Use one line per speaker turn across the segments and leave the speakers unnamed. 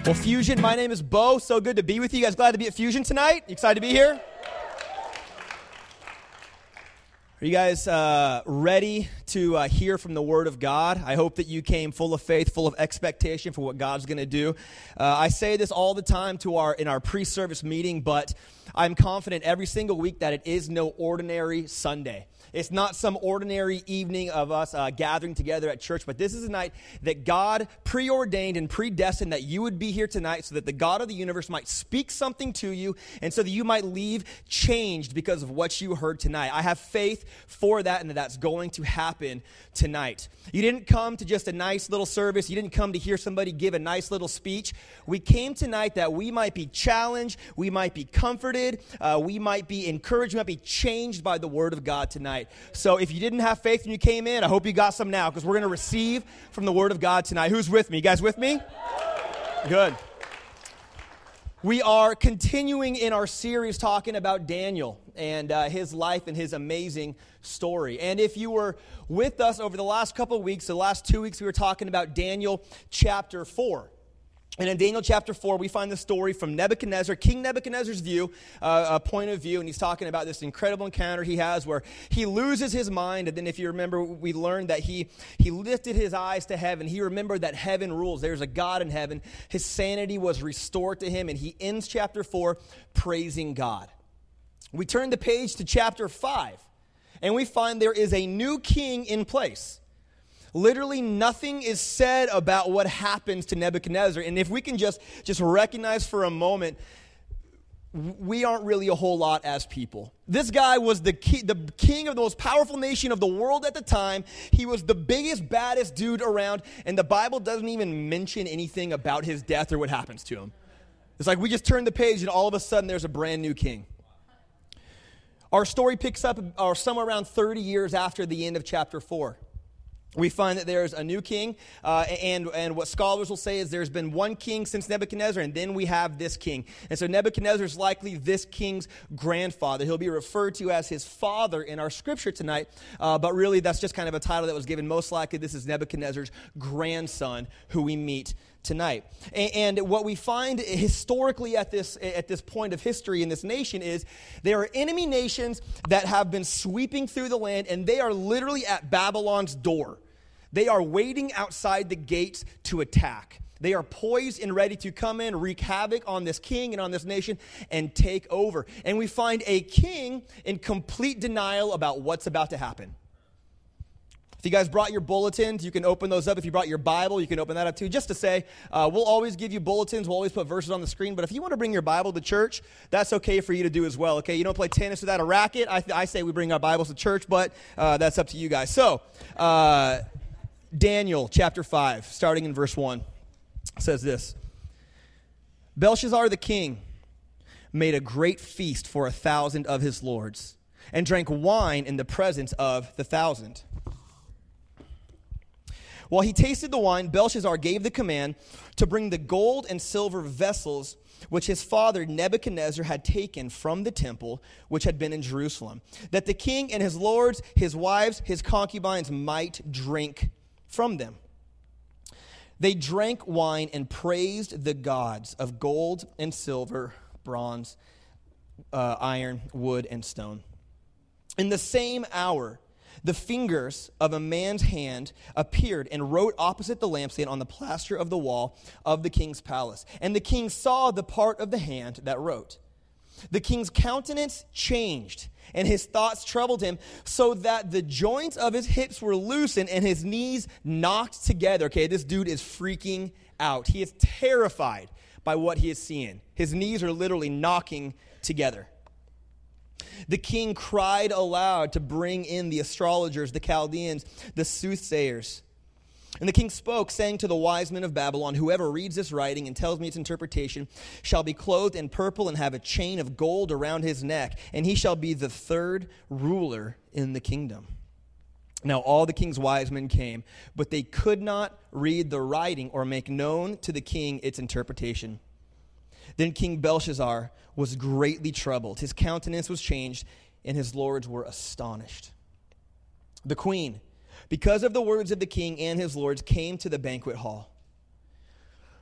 Well, Fusion, my name is Bo. So good to be with you. You guys glad to be at Fusion tonight? You excited to be here? Are you guys ready to hear from the Word of God? I hope that you came full of faith, full of expectation for what God's going to do. I say this all the time in our pre-service meeting, but I'm confident every single week that it is no ordinary Sunday. It's not some ordinary evening of us gathering together at church, but this is a night that God preordained and predestined that you would be here tonight so that the God of the universe might speak something to you and so that you might leave changed because of what you heard tonight. I have faith for that and that's going to happen tonight. You didn't come to just a nice little service. You didn't come to hear somebody give a nice little speech. We came tonight that we might be challenged, we might be comforted, we might be encouraged, we might be changed by the Word of God tonight. So if you didn't have faith when you came in, I hope you got some now because we're going to receive from the Word of God tonight. Who's with me? You guys with me? Good. We are continuing in our series talking about Daniel and his life and his amazing story. And if you were with us over the last couple of weeks, the last 2 weeks, we were talking about Daniel chapter 4. And in Daniel chapter 4, we find the story from Nebuchadnezzar, King Nebuchadnezzar's point of view, and he's talking about this incredible encounter he has where he loses his mind, and then if you remember, we learned that he lifted his eyes to heaven. He remembered that heaven rules. There's a God in heaven. His sanity was restored to him, and he ends chapter 4 praising God. We turn the page to chapter 5, and we find there is a new king in place. Literally nothing is said about what happens to Nebuchadnezzar. And if we can just recognize for a moment, we aren't really a whole lot as people. This guy was the king of the most powerful nation of the world at the time. He was the biggest, baddest dude around. And the Bible doesn't even mention anything about his death or what happens to him. It's like we just turn the page and all of a sudden there's a brand new king. Our story picks up somewhere around 30 years after the end of chapter 4. We find that there's a new king, and what scholars will say is there's been one king since Nebuchadnezzar, and then we have this king. And so Nebuchadnezzar is likely this king's grandfather. He'll be referred to as his father in our scripture tonight, but really that's just kind of a title that was given. Most likely this is Nebuchadnezzar's grandson who we meet tonight. And what we find historically at this point of history in this nation is there are enemy nations that have been sweeping through the land, and they are literally at Babylon's door. They are waiting outside the gates to attack. They are poised and ready to come in, wreak havoc on this king and on this nation, and take over. And we find a king in complete denial about what's about to happen. If you guys brought your bulletins, you can open those up. If you brought your Bible, you can open that up too. Just to say, we'll always give you bulletins. We'll always put verses on the screen. But if you want to bring your Bible to church, that's okay for you to do as well. Okay, you don't play tennis without a racket. I say we bring our Bibles to church, but that's up to you guys. So, Daniel chapter 5, starting in verse 1, says this. Belshazzar the king made a great feast for 1,000 of his lords and drank wine in the presence of the 1,000. While he tasted the wine, Belshazzar gave the command to bring the gold and silver vessels which his father Nebuchadnezzar had taken from the temple which had been in Jerusalem, that the king and his lords, his wives, his concubines might drink from them. They drank wine and praised the gods of gold and silver, bronze, iron, wood, and stone. In the same hour, the fingers of a man's hand appeared and wrote opposite the lampstand on the plaster of the wall of the king's palace. And the king saw the part of the hand that wrote. The king's countenance changed, and his thoughts troubled him, so that the joints of his hips were loosened and his knees knocked together. Okay, this dude is freaking out. He is terrified by what he is seeing. His knees are literally knocking together. The king cried aloud to bring in the astrologers, the Chaldeans, the soothsayers. And the king spoke, saying to the wise men of Babylon, whoever reads this writing and tells me its interpretation shall be clothed in purple and have a chain of gold around his neck, and he shall be the third ruler in the kingdom. Now all the king's wise men came, but they could not read the writing or make known to the king its interpretation. Then King Belshazzar was greatly troubled. His countenance was changed, and his lords were astonished. The queen, because of the words of the king and his lords, came to the banquet hall.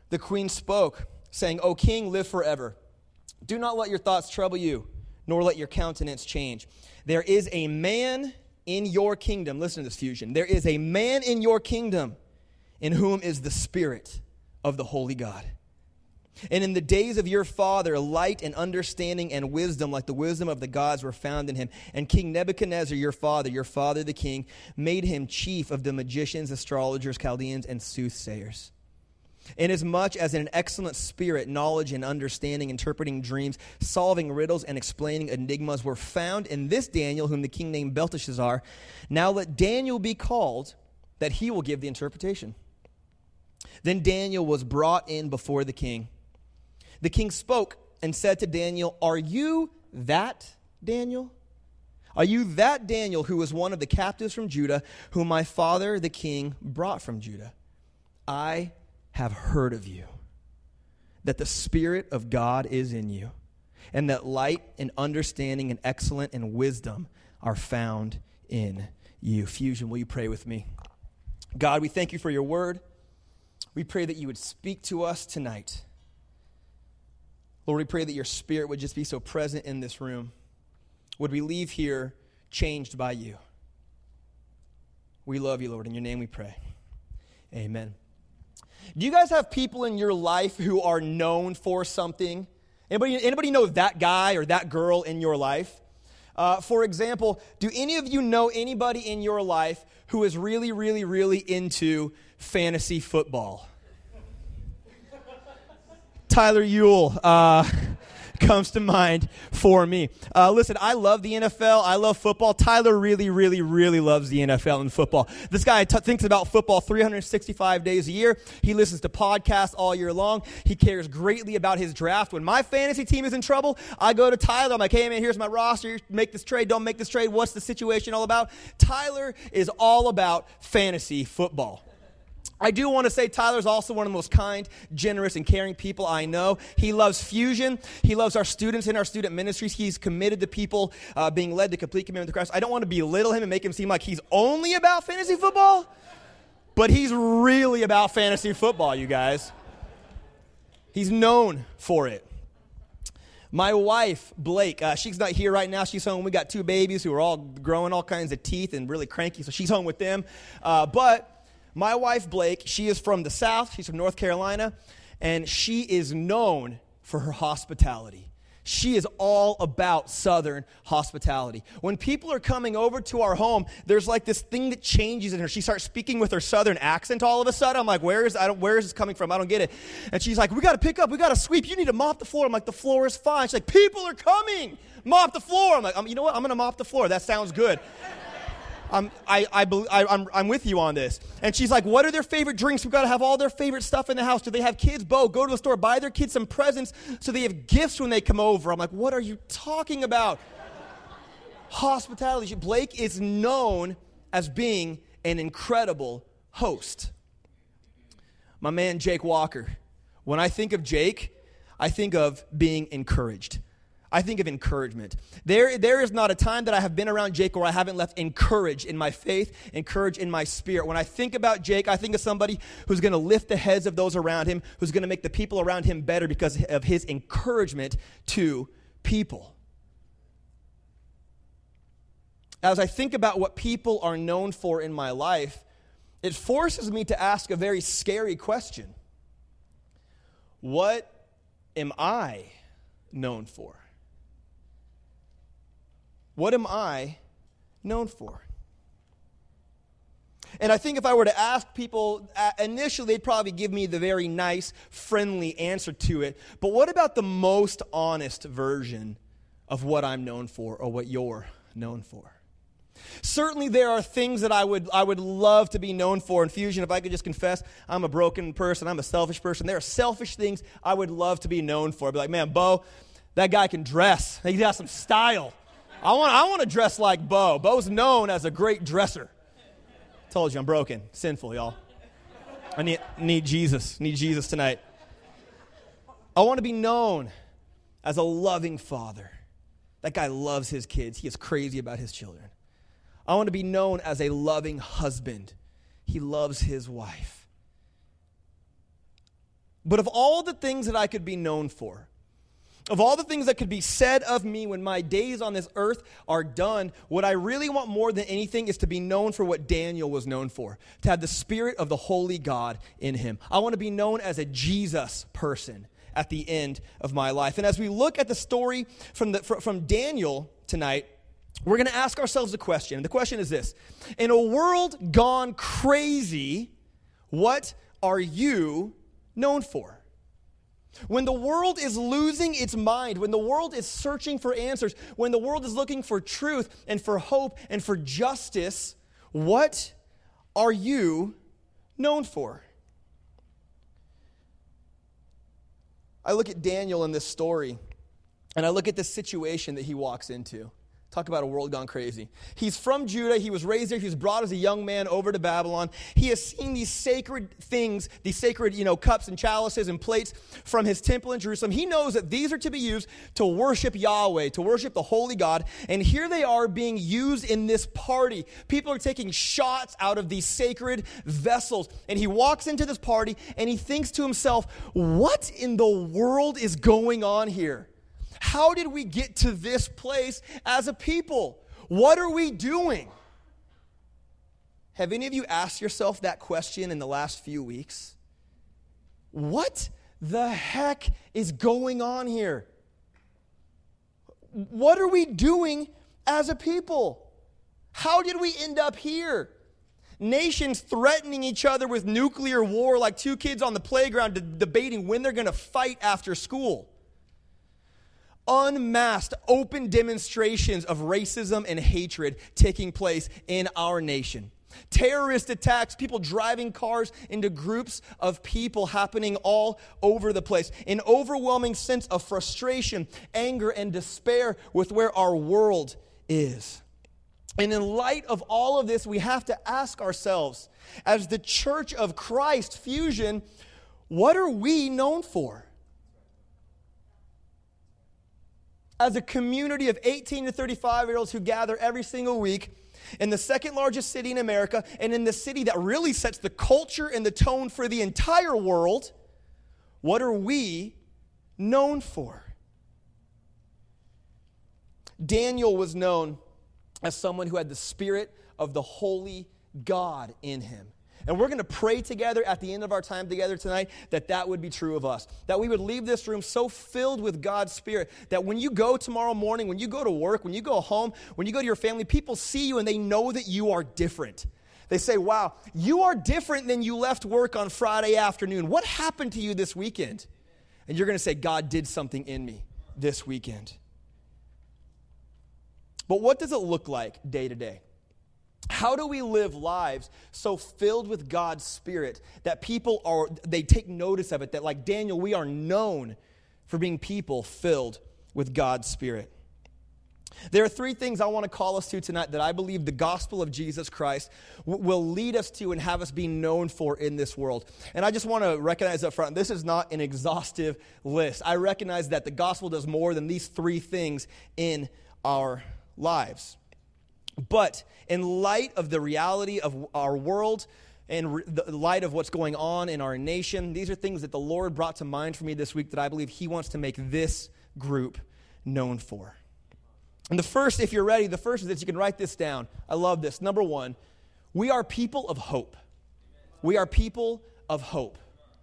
the queen spoke, saying, O king, live forever. Do not let your thoughts trouble you, nor let your countenance change. There is a man in your kingdom. Listen to this, Fusion. There is a man in your kingdom in whom is the Spirit of the Holy God. And in the days of your father, light and understanding and wisdom, like the wisdom of the gods, were found in him. And King Nebuchadnezzar, your father the king, made him chief of the magicians, astrologers, Chaldeans, and soothsayers. Inasmuch as in an excellent spirit, knowledge and understanding, interpreting dreams, solving riddles, and explaining enigmas were found in this Daniel, whom the king named Belteshazzar. Now let Daniel be called, that he will give the interpretation. Then Daniel was brought in before the king. The king spoke and said to Daniel, Are you that Daniel? Are you that Daniel who was one of the captives from Judah, whom my father the king brought from Judah? I have heard of you, that the Spirit of God is in you, and that light and understanding and excellence and wisdom are found in you. Fusion, will you pray with me? God, we thank you for your word. We pray that you would speak to us tonight. Lord, we pray that your Spirit would just be so present in this room. Would we leave here changed by you? We love you, Lord. In your name we pray. Amen. Do you guys have people in your life who are known for something? Anybody know that guy or that girl in your life? For example, do any of you know anybody in your life who is really, really, really into fantasy football? Tyler Ewell comes to mind for me. Listen, I love the NFL. I love football. Tyler really, really, really loves the NFL and football. This guy thinks about football 365 days a year. He listens to podcasts all year long. He cares greatly about his draft. When my fantasy team is in trouble, I go to Tyler. I'm like, hey, man, here's my roster. Make this trade. Don't make this trade. What's the situation all about? Tyler is all about fantasy football. I do want to say Tyler's also one of the most kind, generous, and caring people I know. He loves Fusion. He loves our students in our student ministries. He's committed to people being led to complete commitment to Christ. I don't want to belittle him and make him seem like he's only about fantasy football, but he's really about fantasy football, you guys. He's known for it. My wife, Blake, she's not here right now. She's home. We got 2 babies who are all growing all kinds of teeth and really cranky, so she's home with them. But my wife, Blake, she is from the South. She's from North Carolina, and she is known for her hospitality. She is all about Southern hospitality. When people are coming over to our home, there's like this thing that changes in her. She starts speaking with her Southern accent all of a sudden. I'm like, where is this coming from? I don't get it. And she's like, we got to pick up. We got to sweep. You need to mop the floor. I'm like, the floor is fine. She's like, people are coming. Mop the floor. I'm like, you know what? I'm going to mop the floor. That sounds good. I'm with you on this. And she's like, what are their favorite drinks? We've got to have all their favorite stuff in the house. Do they have kids? Bo, go to the store, buy their kids some presents so they have gifts when they come over. I'm like, what are you talking about? Hospitality. Blake is known as being an incredible host. My man, Jake Walker. When I think of Jake, I think of being encouraged. I think of encouragement. There is not a time that I have been around Jake where I haven't left encouraged in my faith, encouraged in my spirit. When I think about Jake, I think of somebody who's going to lift the heads of those around him, who's going to make the people around him better because of his encouragement to people. As I think about what people are known for in my life, it forces me to ask a very scary question. What am I known for? What am I known for? And I think if I were to ask people, initially they'd probably give me the very nice, friendly answer to it. But what about the most honest version of what I'm known for or what you're known for? Certainly there are things that I would love to be known for in Fusion. If I could just confess, I'm a broken person, I'm a selfish person. There are selfish things I would love to be known for. I'd be like, man, Bo, that guy can dress. He got some style. I want to dress like Bo. Bo's known as a great dresser. Told you I'm broken, sinful, y'all. I need Jesus. Need Jesus tonight. I want to be known as a loving father. That guy loves his kids. He is crazy about his children. I want to be known as a loving husband. He loves his wife. But of all the things that I could be known for, of all the things that could be said of me when my days on this earth are done, what I really want more than anything is to be known for what Daniel was known for, to have the Spirit of the Holy God in him. I want to be known as a Jesus person at the end of my life. And as we look at the story from Daniel tonight, we're going to ask ourselves a question. And the question is this: in a world gone crazy, what are you known for? When the world is losing its mind, when the world is searching for answers, when the world is looking for truth and for hope and for justice, what are you known for? I look at Daniel in this story, and I look at the situation that he walks into. Talk about a world gone crazy. He's from Judah. He was raised there. He was brought as a young man over to Babylon. He has seen these sacred things, these sacred, cups and chalices and plates from his temple in Jerusalem. He knows that these are to be used to worship Yahweh, to worship the holy God. And here they are being used in this party. People are taking shots out of these sacred vessels. And he walks into this party and he thinks to himself, what in the world is going on here? How did we get to this place as a people? What are we doing? Have any of you asked yourself that question in the last few weeks? What the heck is going on here? What are we doing as a people? How did we end up here? Nations threatening each other with nuclear war like two kids on the playground debating when they're going to fight after school. Unmasked, open demonstrations of racism and hatred taking place in our nation. Terrorist attacks, people driving cars into groups of people happening all over the place. An overwhelming sense of frustration, anger, and despair with where our world is. And in light of all of this, we have to ask ourselves, as the Church of Christ Fusion, what are we known for? As a community of 18 to 35-year-olds who gather every single week in the second largest city in America and in the city that really sets the culture and the tone for the entire world, what are we known for? Daniel was known as someone who had the Spirit of the Holy God in him. And we're going to pray together at the end of our time together tonight that would be true of us. That we would leave this room so filled with God's Spirit that when you go tomorrow morning, when you go to work, when you go home, when you go to your family, people see you and they know that you are different. They say, wow, you are different than you left work on Friday afternoon. What happened to you this weekend? And you're going to say, God did something in me this weekend. But what does it look like day to day? How do we live lives so filled with God's Spirit that they take notice of it, that like Daniel, we are known for being people filled with God's Spirit? There are three things I want to call us to tonight that I believe the gospel of Jesus Christ will lead us to and have us be known for in this world. And I just want to recognize up front, this is not an exhaustive list. I recognize that the gospel does more than these three things in our lives. But in light of the reality of our world and the light of what's going on in our nation, these are things that the Lord brought to mind for me this week that I believe He wants to make this group known for. And the first, if you're ready, the first is that you can write this down. I love this. Number one, we are people of hope. We are people of hope.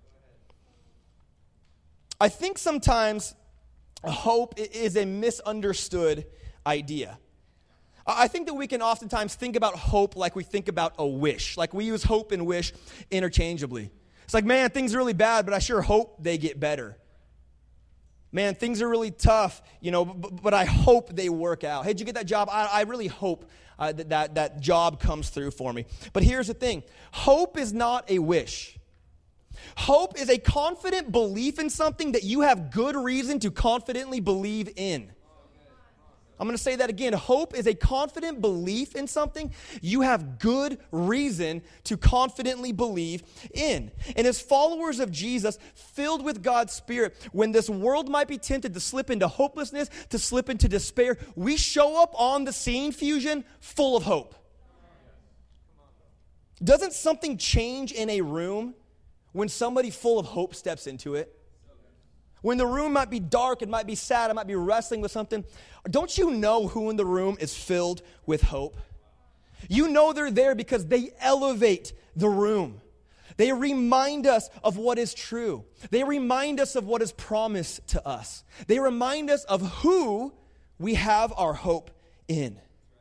I think sometimes hope is a misunderstood idea. I think that we can oftentimes think about hope like we think about a wish. Like we use hope and wish interchangeably. It's like, man, things are really bad, but I sure hope they get better. Man, things are really tough, but I hope they work out. Hey, did you get that job? I really hope that job comes through for me. But here's the thing. Hope is not a wish. Hope is a confident belief in something that you have good reason to confidently believe in. I'm going to say that again. Hope is a confident belief in something you have good reason to confidently believe in. And as followers of Jesus, filled with God's Spirit, when this world might be tempted to slip into hopelessness, to slip into despair, we show up on the scene, Fusion, full of hope. Doesn't something change in a room when somebody full of hope steps into it? When the room might be dark, it might be sad, it might be wrestling with something. Don't you know who in the room is filled with hope? You know they're there because they elevate the room. They remind us of what is true. They remind us of what is promised to us. They remind us of who we have our hope in.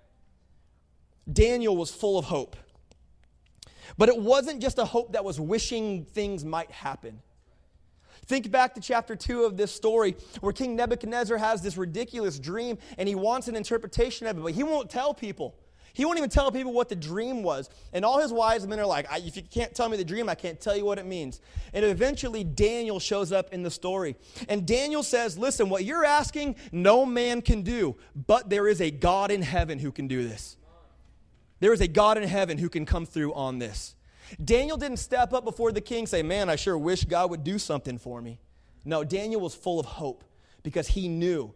Daniel was full of hope. But it wasn't just a hope that was wishing things might happen. Think back to chapter 2 of this story where King Nebuchadnezzar has this ridiculous dream and he wants an interpretation of it, but he won't tell people. He won't even tell people what the dream was. And all his wise men are like, if you can't tell me the dream, I can't tell you what it means. And eventually Daniel shows up in the story. And Daniel says, listen, what you're asking, no man can do, but there is a God in heaven who can do this. There is a God in heaven who can come through on this. Daniel didn't step up before the king and say, man, I sure wish God would do something for me. No, Daniel was full of hope because he knew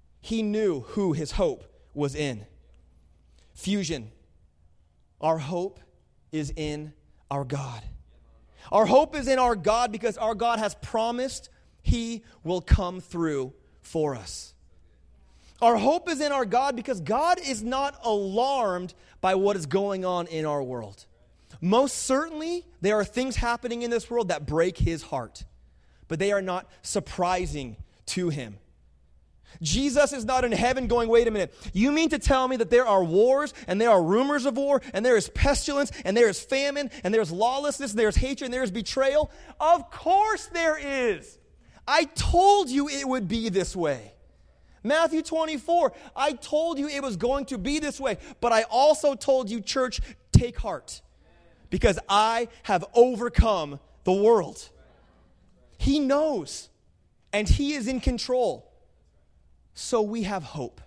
who his hope was in. Fusion. Our hope is in our God. Our hope is in our God because our God has promised he will come through for us. Our hope is in our God because God is not alarmed by what is going on in our world. Most certainly, there are things happening in this world that break his heart, but they are not surprising to him. Jesus is not in heaven going, wait a minute, you mean to tell me that there are wars and there are rumors of war and there is pestilence and there is famine and there's lawlessness and there's hatred and there's betrayal? Of course there is. I told you it would be this way. Matthew 24, I told you it was going to be this way, but I also told you, church, take heart, because I have overcome the world. He knows, and he is in control. So we have hope.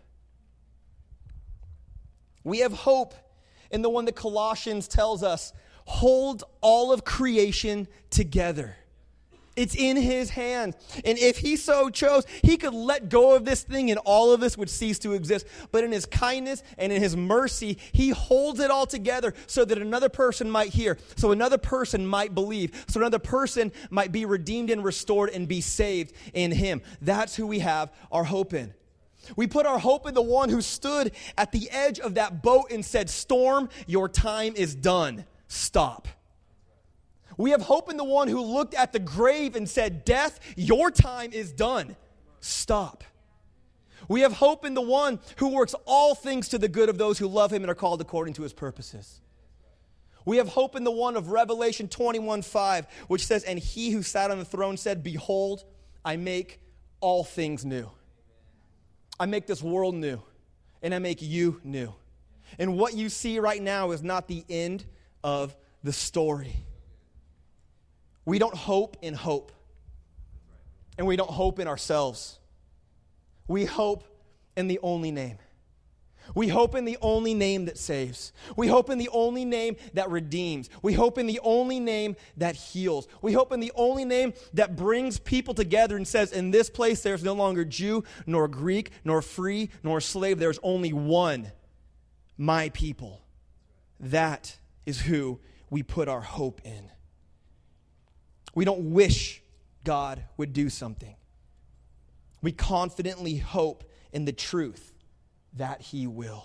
We have hope in the one that Colossians tells us, hold all of creation together. It's in his hands. And if he so chose, he could let go of this thing and all of this would cease to exist. But in his kindness and in his mercy, he holds it all together so that another person might hear, so another person might believe, so another person might be redeemed and restored and be saved in him. That's who we have our hope in. We put our hope in the one who stood at the edge of that boat and said, storm, your time is done. Stop. We have hope in the one who looked at the grave and said, death, your time is done. Stop. We have hope in the one who works all things to the good of those who love him and are called according to his purposes. We have hope in the one of Revelation 21:5, which says, and he who sat on the throne said, behold, I make all things new. I make this world new, and I make you new. And what you see right now is not the end of the story. We don't hope in hope. And we don't hope in ourselves. We hope in the only name. We hope in the only name that saves. We hope in the only name that redeems. We hope in the only name that heals. We hope in the only name that brings people together and says, in this place there's no longer Jew, nor Greek, nor free, nor slave. There's only one, my people. That is who we put our hope in. We don't wish God would do something. We confidently hope in the truth that he will.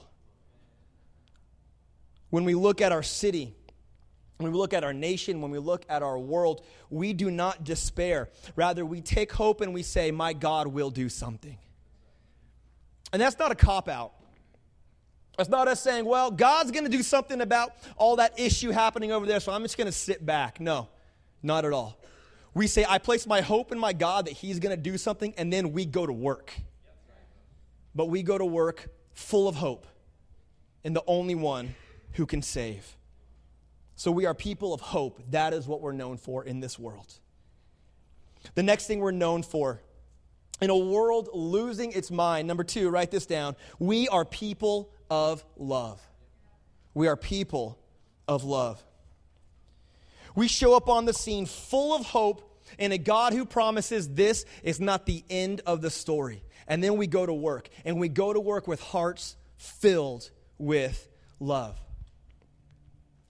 When we look at our city, when we look at our nation, when we look at our world, we do not despair. Rather, we take hope and we say, my God will do something. And that's not a cop-out. It's not us saying, well, God's going to do something about all that issue happening over there, so I'm just going to sit back. No, not at all. We say, I place my hope in my God that he's going to do something, and then we go to work. But we go to work full of hope in the only one who can save. So we are people of hope. That is what we're known for in this world. The next thing we're known for, in a world losing its mind, number 2, write this down, we are people of love. We are people of love. We show up on the scene full of hope and a God who promises this is not the end of the story. And then we go to work. And we go to work with hearts filled with love.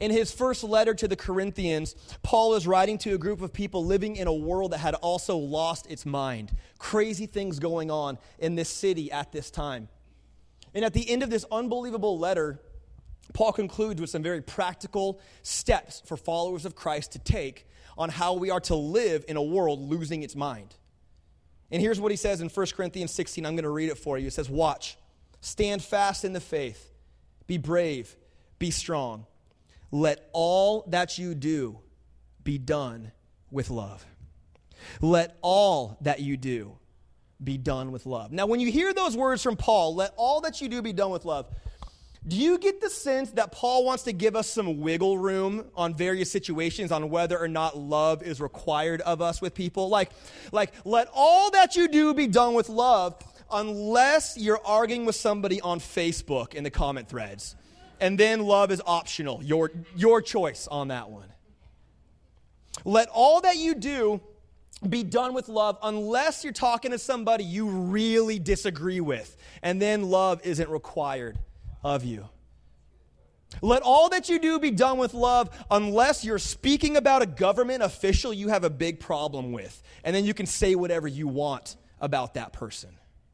In his first letter to the Corinthians, Paul is writing to a group of people living in a world that had also lost its mind. Crazy things going on in this city at this time. And at the end of this unbelievable letter, Paul concludes with some very practical steps for followers of Christ to take on how we are to live in a world losing its mind. And here's what he says in 1 Corinthians 16. I'm going to read it for you. It says, "Watch, stand fast in the faith, be brave, be strong. Let all that you do be done with love." Let all that you do be done with love. Now, when you hear those words from Paul, let all that you do be done with love, do you get the sense that Paul wants to give us some wiggle room on various situations on whether or not love is required of us with people? Like, let all that you do be done with love unless you're arguing with somebody on Facebook in the comment threads. And then love is optional, your choice on that one. Let all that you do be done with love unless you're talking to somebody you really disagree with. And then love isn't required of you. Let all that you do be done with love unless you're speaking about a government official you have a big problem with. And then you can say whatever you want about that person.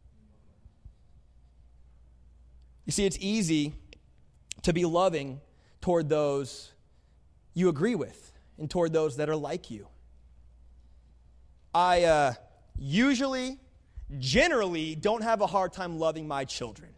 You see, it's easy to be loving toward those you agree with and toward those that are like you. I generally don't have a hard time loving my children.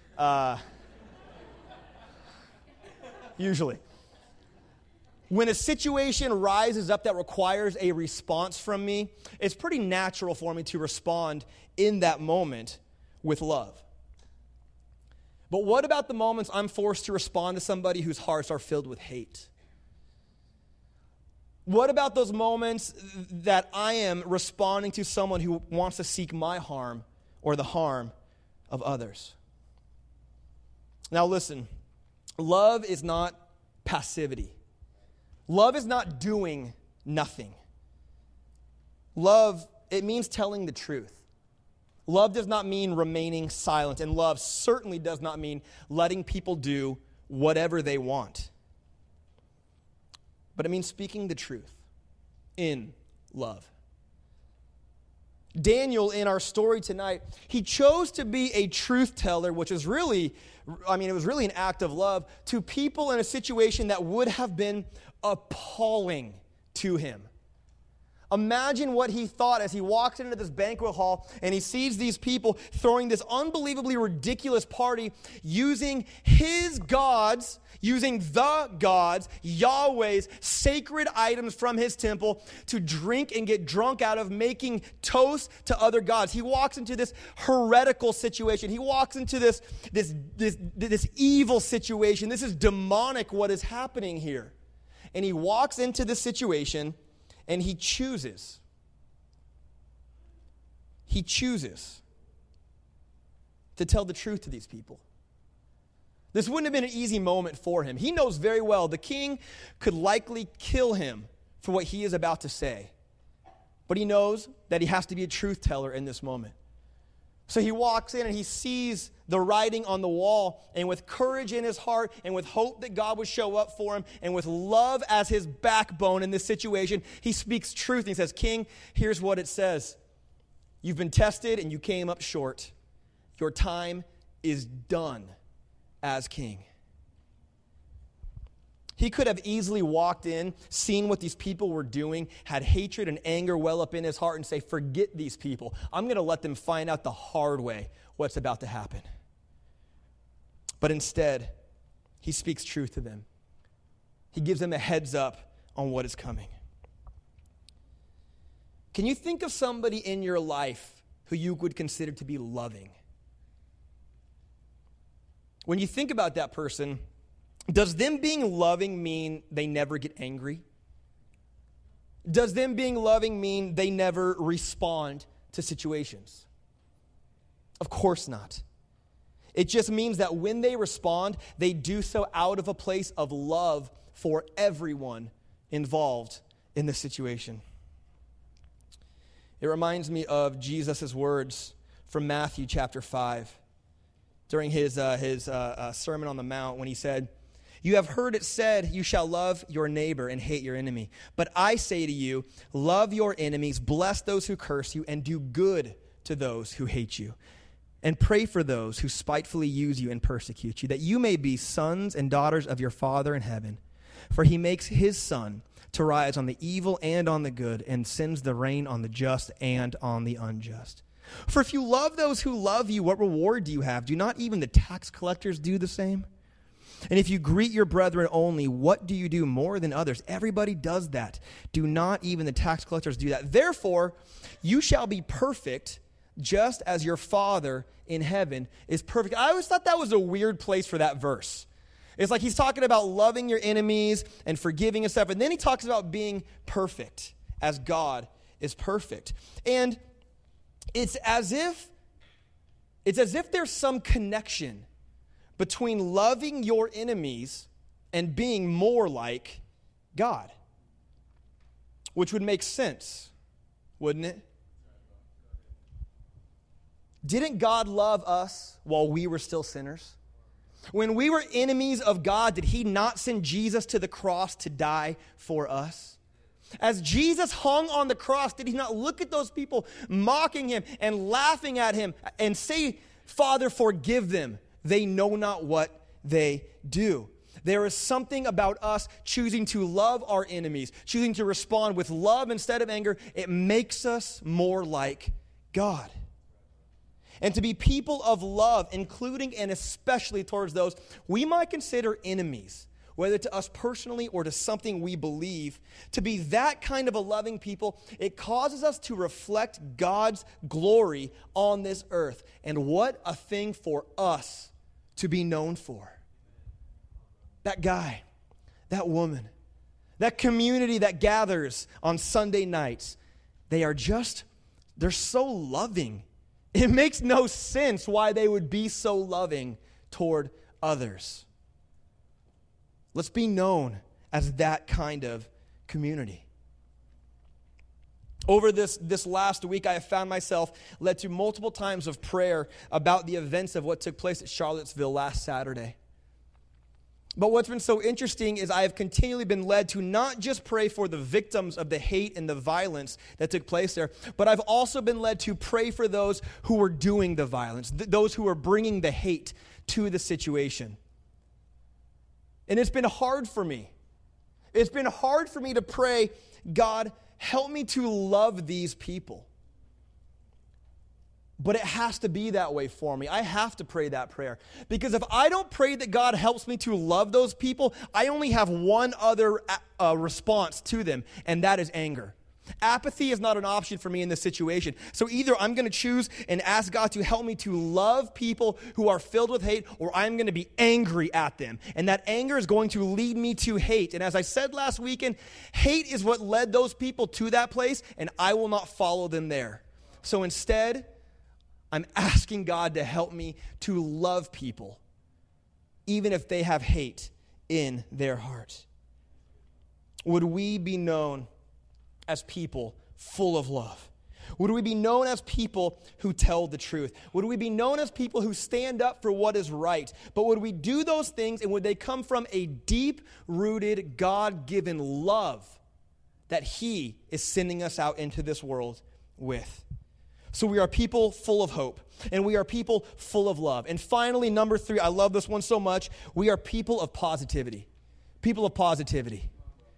Usually. When a situation rises up that requires a response from me, it's pretty natural for me to respond in that moment with love. But what about the moments I'm forced to respond to somebody whose hearts are filled with hate? What about those moments that I am responding to someone who wants to seek my harm or the harm of others? Now listen, love is not passivity. Love is not doing nothing. Love, it means telling the truth. Love does not mean remaining silent, and love certainly does not mean letting people do whatever they want. But it means speaking the truth in love. Daniel, in our story tonight, he chose to be a truth teller, which is really, it was really an act of love to people in a situation that would have been appalling to him. Imagine what he thought as he walks into this banquet hall and he sees these people throwing this unbelievably ridiculous party using his gods, using the gods, Yahweh's sacred items from his temple to drink and get drunk out of, making toast to other gods. He walks into this heretical situation. He walks into this evil situation. This is demonic what is happening here. And he walks into this situation and he chooses to tell the truth to these people. This wouldn't have been an easy moment for him. He knows very well the king could likely kill him for what he is about to say. But he knows that he has to be a truth teller in this moment. So he walks in and he sees the writing on the wall, and with courage in his heart and with hope that God would show up for him and with love as his backbone in this situation, he speaks truth and he says, "King, here's what it says. You've been tested and you came up short. Your time is done as king." He could have easily walked in, seen what these people were doing, had hatred and anger well up in his heart and say, "Forget these people. I'm going to let them find out the hard way what's about to happen." But instead, he speaks truth to them. He gives them a heads up on what is coming. Can you think of somebody in your life who you would consider to be loving? When you think about that person, does them being loving mean they never get angry? Does them being loving mean they never respond to situations? Of course not. It just means that when they respond, they do so out of a place of love for everyone involved in the situation. It reminds me of Jesus' words from Matthew chapter 5 during his Sermon on the Mount when he said, You have heard it said, you shall love your neighbor and hate your enemy. But I say to you, love your enemies, bless those who curse you, and do good to those who hate you. And pray for those who spitefully use you and persecute you, that you may be sons and daughters of your Father in heaven. For he makes his sun to rise on the evil and on the good, and sends the rain on the just and on the unjust. For if you love those who love you, what reward do you have? Do not even the tax collectors do the same? And if you greet your brethren only, what do you do more than others? Everybody does that. Do not even the tax collectors do that. Therefore, you shall be perfect, just as your Father in heaven is perfect. I always thought that was a weird place for that verse. It's like he's talking about loving your enemies and forgiving and stuff, and then he talks about being perfect, as God is perfect. And it's as if there's some connection between loving your enemies and being more like God, which would make sense, wouldn't it? Didn't God love us while we were still sinners? When we were enemies of God, did he not send Jesus to the cross to die for us? As Jesus hung on the cross, did he not look at those people mocking him and laughing at him and say, Father, forgive them. They know not what they do. There is something about us choosing to love our enemies, choosing to respond with love instead of anger. It makes us more like God. And to be people of love, including and especially towards those we might consider enemies, whether to us personally or to something we believe, to be that kind of a loving people, it causes us to reflect God's glory on this earth. And what a thing for us to be known for. That guy, that woman, that community that gathers on Sunday nights, they're so loving. It makes no sense why they would be so loving toward others. Let's be known as that kind of community. Over this last week, I have found myself led to multiple times of prayer about the events of what took place at Charlottesville last Saturday. But what's been so interesting is I have continually been led to not just pray for the victims of the hate and the violence that took place there, but I've also been led to pray for those who were doing the violence, those who were bringing the hate to the situation. And it's been hard for me. It's been hard for me to pray, God, help me to love these people. But it has to be that way for me. I have to pray that prayer. Because if I don't pray that God helps me to love those people, I only have one other response to them, and that is anger. Apathy is not an option for me in this situation. So either I'm going to choose and ask God to help me to love people who are filled with hate, or I'm going to be angry at them. And that anger is going to lead me to hate. And as I said last weekend, hate is what led those people to that place, and I will not follow them there. So instead, I'm asking God to help me to love people, even if they have hate in their heart. Would we be known as people full of love? Would we be known as people who tell the truth? Would we be known as people who stand up for what is right? But would we do those things, and would they come from a deep-rooted, God-given love that he is sending us out into this world with? So we are people full of hope, and we are people full of love. And finally, number 3, I love this one so much, we are people of positivity. People of positivity.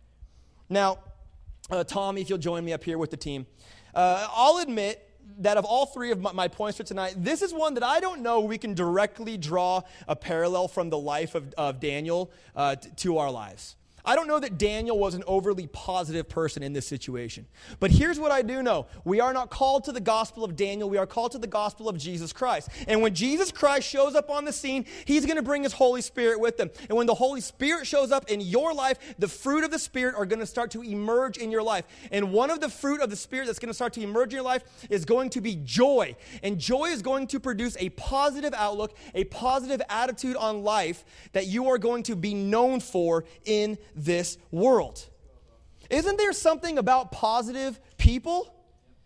Now, Tommy, if you'll join me up here with the team. I'll admit that of all 3 of my points for tonight, this is one that I don't know we can directly draw a parallel from the life of Daniel to our lives. I don't know that Daniel was an overly positive person in this situation. But here's what I do know. We are not called to the gospel of Daniel. We are called to the gospel of Jesus Christ. And when Jesus Christ shows up on the scene, he's going to bring his Holy Spirit with him. And when the Holy Spirit shows up in your life, the fruit of the Spirit are going to start to emerge in your life. And one of the fruit of the Spirit that's going to start to emerge in your life is going to be joy. And joy is going to produce a positive outlook, a positive attitude on life that you are going to be known for in this world. Isn't there something about positive people?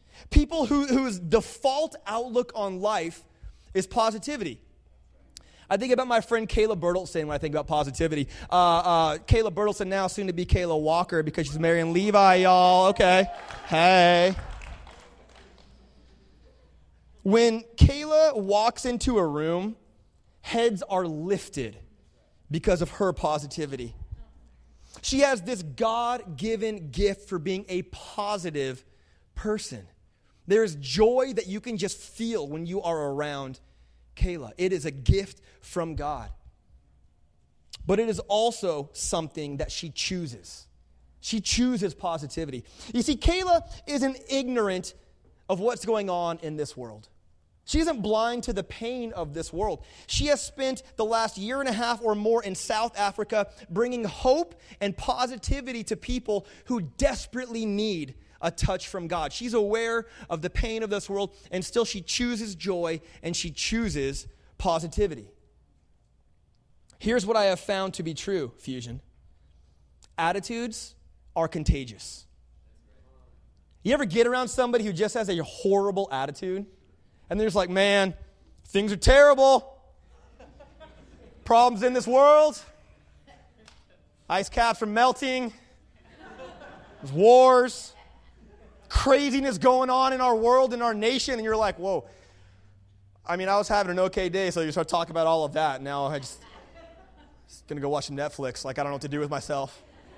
People whose default outlook on life is positivity. I think about my friend Kayla Bertelson when I think about positivity. Kayla Bertelson now, soon to be Kayla Walker because she's marrying Levi, y'all. Okay. Hey. When Kayla walks into a room, heads are lifted because of her positivity. She has this God-given gift for being a positive person. There's joy that you can just feel when you are around Kayla. It is a gift from God. But it is also something that she chooses. She chooses positivity. You see, Kayla isn't ignorant of what's going on in this world. She isn't blind to the pain of this world. She has spent the last year and a half or more in South Africa bringing hope and positivity to people who desperately need a touch from God. She's aware of the pain of this world, and still she chooses joy and she chooses positivity. Here's what I have found to be true, Fusion. Attitudes are contagious. You ever get around somebody who just has a horrible attitude? And they're just like, man, things are terrible. Problems in this world. Ice caps are melting. There's wars. Craziness going on in our world, in our nation. And you're like, whoa. I mean, I was having an okay day, so you start talking about all of that. Now I'm just going to go watch Netflix. Like, I don't know what to do with myself.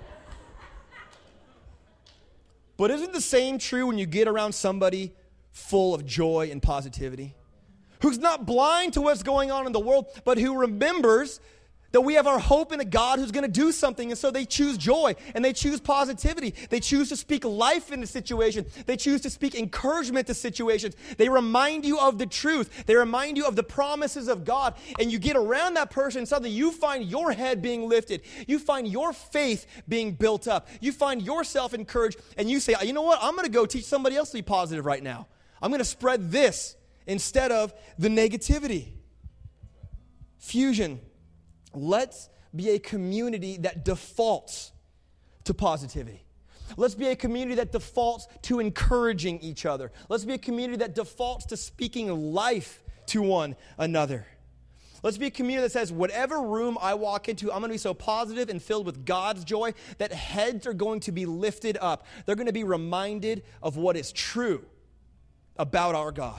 But isn't the same true when you get around somebody full of joy and positivity, who's not blind to what's going on in the world, but who remembers that we have our hope in a God who's going to do something, and so they choose joy, and they choose positivity. They choose to speak life into situations. They choose to speak encouragement to situations. They remind you of the truth. They remind you of the promises of God, and you get around that person, and suddenly you find your head being lifted. You find your faith being built up. You find yourself encouraged, and you say, you know what? I'm going to go teach somebody else to be positive right now. I'm going to spread this instead of the negativity. Fusion. Let's be a community that defaults to positivity. Let's be a community that defaults to encouraging each other. Let's be a community that defaults to speaking life to one another. Let's be a community that says, whatever room I walk into, I'm going to be so positive and filled with God's joy that heads are going to be lifted up. They're going to be reminded of what is true about our God.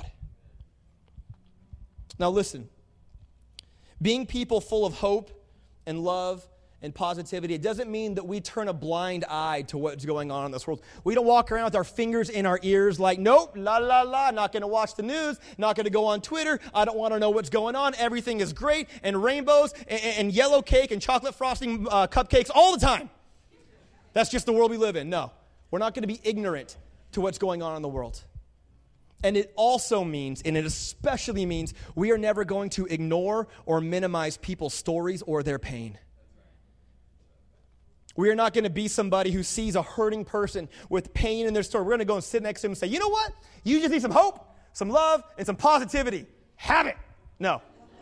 Now listen, being people full of hope and love and positivity, it doesn't mean that we turn a blind eye to what's going on in this world. We don't walk around with our fingers in our ears like, nope, la, la, la, not going to watch the news, not going to go on Twitter, I don't want to know what's going on, everything is great, and rainbows, and yellow cake, and chocolate frosting cupcakes all the time. That's just the world we live in. No, we're not going to be ignorant to what's going on in the world. And it also means, and it especially means, we are never going to ignore or minimize people's stories or their pain. We are not going to be somebody who sees a hurting person with pain in their story. We're going to go and sit next to them and say, you know what? You just need some hope, some love, and some positivity. Have it. No.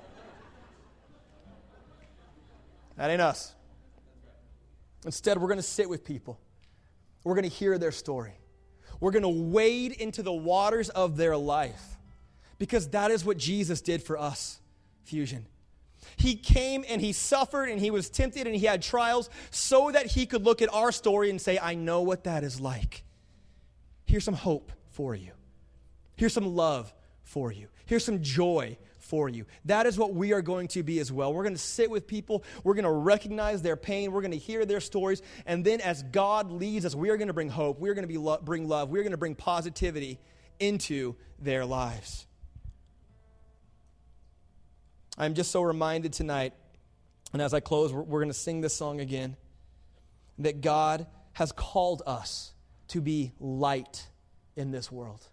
That ain't us. Instead, we're going to sit with people. We're going to hear their story. We're going to wade into the waters of their life because that is what Jesus did for us, Fusion. He came and he suffered and he was tempted and he had trials so that he could look at our story and say, I know what that is like. Here's some hope for you. Here's some love for you. Here's some joy for you. That is what we are going to be as well. We're going to sit with people. We're going to recognize their pain. We're going to hear their stories. And then as God leads us, we are going to bring hope. We're going to bring love. We're going to bring positivity into their lives. I'm just so reminded tonight, and as I close, we're going to sing this song again, that God has called us to be light in this world.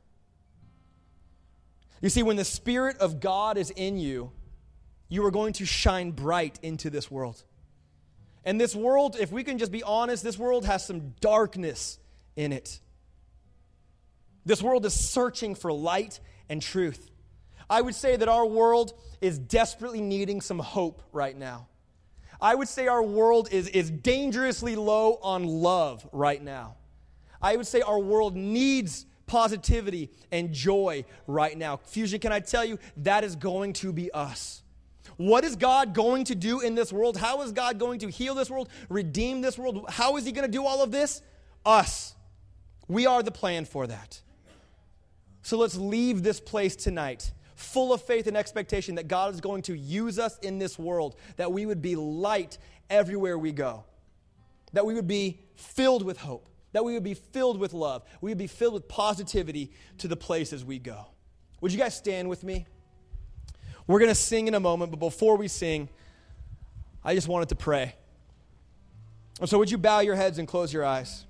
You see, when the Spirit of God is in you, you are going to shine bright into this world. And this world, if we can just be honest, this world has some darkness in it. This world is searching for light and truth. I would say that our world is desperately needing some hope right now. I would say our world is dangerously low on love right now. I would say our world needs positivity and joy right now. Fusion, can I tell you, that is going to be us. What is God going to do in this world? How is God going to heal this world, redeem this world? How is he going to do all of this? Us. We are the plan for that. So let's leave this place tonight full of faith and expectation that God is going to use us in this world, that we would be light everywhere we go, that we would be filled with hope, that we would be filled with love, we would be filled with positivity to the places we go. Would you guys stand with me? We're going to sing in a moment, but before we sing, I just wanted to pray. And so would you bow your heads and close your eyes?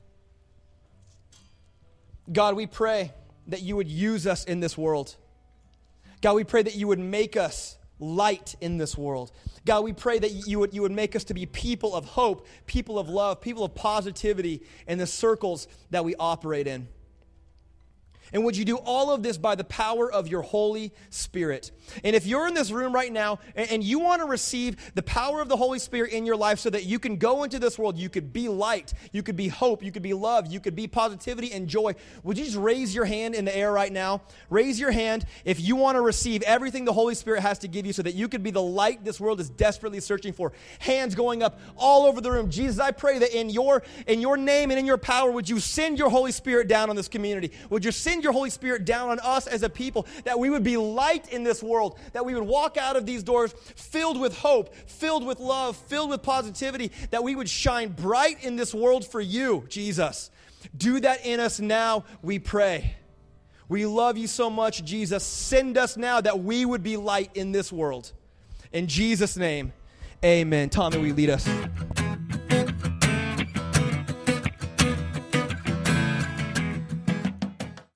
God, we pray that you would use us in this world. God, we pray that you would make us light in this world. God, we pray that you would make us to be people of hope, people of love, people of positivity in the circles that we operate in. And would you do all of this by the power of your Holy Spirit? And if you're in this room right now and you want to receive the power of the Holy Spirit in your life so that you can go into this world, you could be light, you could be hope, you could be love, you could be positivity and joy, would you just raise your hand in the air right now? Raise your hand if you want to receive everything the Holy Spirit has to give you so that you could be the light this world is desperately searching for. Hands going up all over the room. Jesus, I pray that in your name and in your power, would you send your Holy Spirit down on this community? Would you send your Holy Spirit down on us as a people, that we would be light in this world, that we would walk out of these doors filled with hope, filled with love, filled with positivity, that we would shine bright in this world for you, Jesus. Do that in us now, we pray. We love you so much, Jesus. Send us now that we would be light in this world. In Jesus' name, amen. Tommy, will you lead us?